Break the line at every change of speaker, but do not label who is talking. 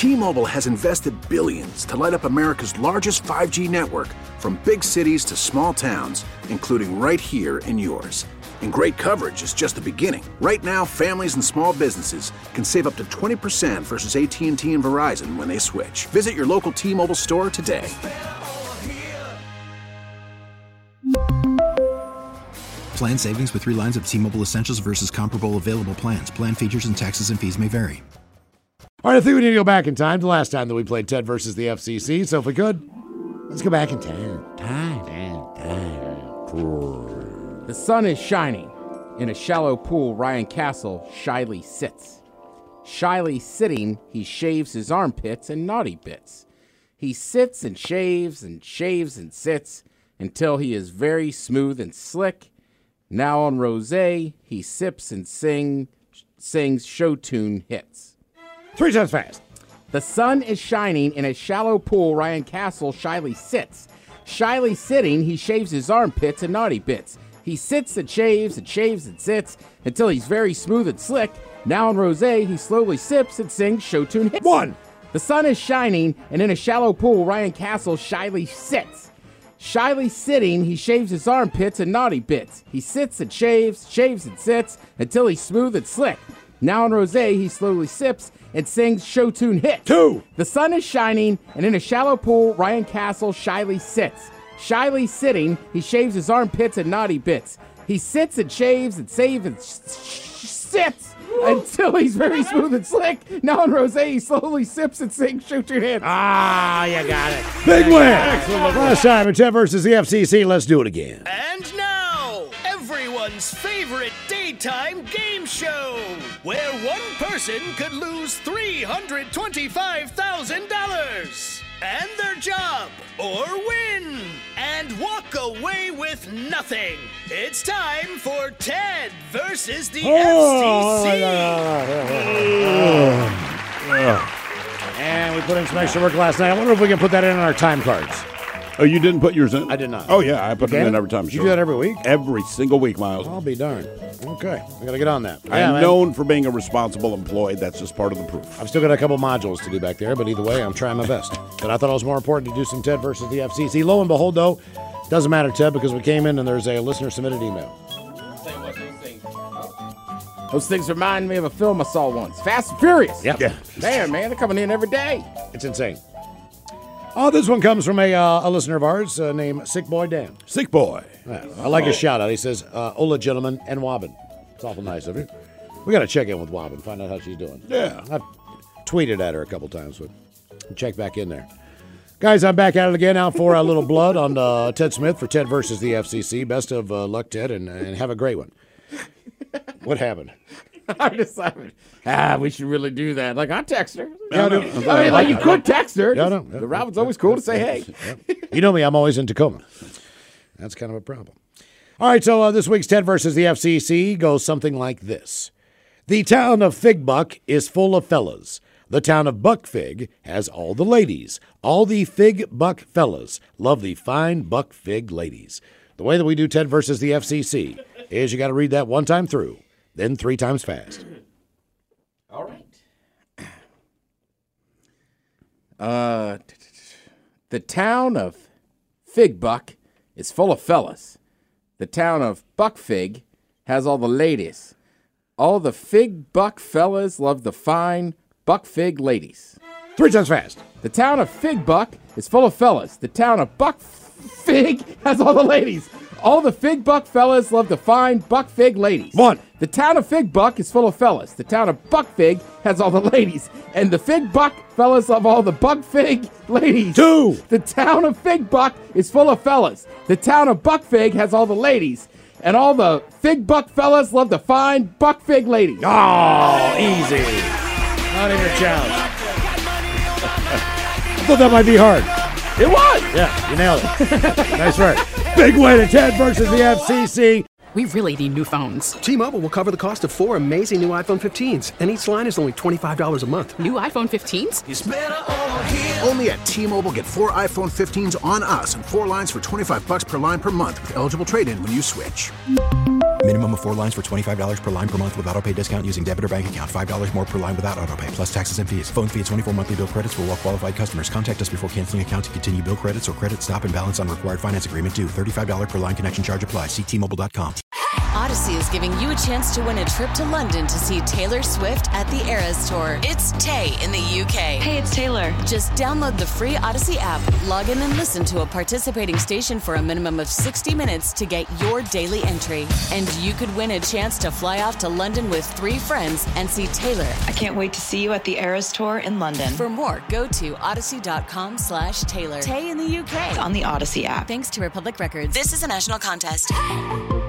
T-Mobile has invested billions to light up America's largest 5G network, from big cities to small towns, including right here in yours. And great coverage is just the beginning. Right now, families and small businesses can save up to 20% versus AT&T and Verizon when they switch. Visit your local T-Mobile store today.
Plan savings with 3 lines of T-Mobile Essentials versus comparable available plans. Plan features and taxes and fees may vary.
All right, I think we need to go back in time to the last time that we played Ted versus the FCC. So if we could, let's go back in time.
The sun is shining. In a shallow pool, Ryan Castle shyly sits. Shyly sitting, he shaves his armpits and naughty bits. He sits and shaves and sits until he is very smooth and slick. Now on rosé, he sips and sings show tune hits.
3 times fast.
The sun is shining. In a shallow pool, Ryan Castle shyly sits. Shyly sitting, he shaves his armpits and naughty bits. He sits and shaves and sits until he's very smooth and slick. Now in rosé, he slowly sips and sings show tune hits.
1.
The sun is shining, and in a shallow pool, Ryan Castle shyly sits. Shyly sitting, he shaves his armpits and naughty bits. He sits and shaves and sits until he's smooth and slick. Now in rosé, he slowly sips and sings show tune hits.
2.
The sun is shining, and in a shallow pool, Ryan Castle shyly sits. Shyly sitting, he shaves his armpits and naughty bits. He sits and shaves and sits until he's very smooth and slick. Now in rosé, he slowly sips and sings show tune hits.
You got it. Big win. Excellent. Last time in Ted versus the FCC. Let's do it again.
And now, everyone's favorite daytime game show, where one person could lose $325,000 and their job, or win and walk away with nothing. It's time for Ted versus the FCC.
And we put in some extra work last night. I wonder if we can put that in on our time cards.
Oh, you didn't put yours in?
I did not.
Oh, yeah, I put them in every time.
You do that every week?
Every single week, Miles.
I'll be darned. Okay, I got to get on that.
I am known for being a responsible employee. That's just part of the proof.
I've still got a couple modules to do back there, but either way, I'm trying my best. But I thought it was more important to do some Ted versus the FCC. Lo and behold, though, doesn't matter, Ted, because we came in and there's a listener-submitted email.
Those things remind me of a film I saw once. Fast and Furious.
Yep. Yeah.
Man, they're coming in every day.
It's insane. This one comes from a listener of ours named Sick Boy Dan.
Sick Boy.
I like his shout-out. He says, Ola, gentlemen, and Wobbin. It's awful nice of you. We got to check in with Wobbin, find out how she's doing.
Yeah.
I've tweeted at her a couple times, but check back in there. Guys, I'm back at it again, out for a little blood on Ted Smith for Ted versus the FCC. Best of luck, Ted, and have a great one. What happened?
I decided, we should really do that. Like, I text her.
Yeah,
I mean, you could text her.
Yeah, no.
The Robin's always cool to say, hey.
You know me, I'm always in Tacoma. That's kind of a problem. All right, so this week's Ted versus the FCC goes something like this. The town of Fig Buck is full of fellas. The town of Buck Fig has all the ladies. All the Fig Buck fellas love the fine Buck Fig ladies. The way that we do Ted versus the FCC is you got to read that one time through, then 3 times fast.
All right. The town of Fig Buck is full of fellas. The town of Buck Fig has all the ladies. All the Fig Buck fellas love the fine Buck Fig ladies.
3 times fast.
The town of Fig Buck is full of fellas. The town of Buck Fig has all the ladies. All the Fig Buck fellas love the fine Buck Fig ladies.
1.
The town of Fig Buck is full of fellas. The town of Buck Fig has all the ladies. And the Fig Buck fellas love all the Buck Fig ladies.
2.
The town of Fig Buck is full of fellas. The town of Buck Fig has all the ladies. And all the Fig Buck fellas love the fine Buck Fig ladies.
Oh, easy. Not even a challenge. I thought that might be hard.
It was.
Yeah, you nailed it. Nice work. Big win at Ted versus the FCC.
We really need new phones.
T-Mobile will cover the cost of 4 amazing new iPhone 15s, and each line is only $25 a month.
New iPhone 15s?
It's better over here.
Only at T-Mobile, get 4 iPhone 15s on us and 4 lines for $25 per line per month with eligible trade-in when you switch.
Minimum of 4 lines for $25 per line per month with autopay discount using debit or bank account. $5 more per line without autopay, plus taxes and fees. Phone fee at 24 monthly bill credits for well-qualified customers. Contact us before canceling account to continue bill credits or credit stop and balance on required finance agreement due. $35 per line connection charge applies. See T-Mobile.com.
Odyssey is giving you a chance to win a trip to London to see Taylor Swift at the Eras Tour. It's Tay in the UK.
Hey, it's Taylor.
Just download the free Odyssey app, log in and listen to a participating station for a minimum of 60 minutes to get your daily entry. And you could win a chance to fly off to London with 3 friends and see Taylor.
I can't wait to see you at the Eras Tour in London.
For more, go to odyssey.com/Taylor. Tay in the UK.
On the Odyssey app.
Thanks to Republic Records. This is a national contest.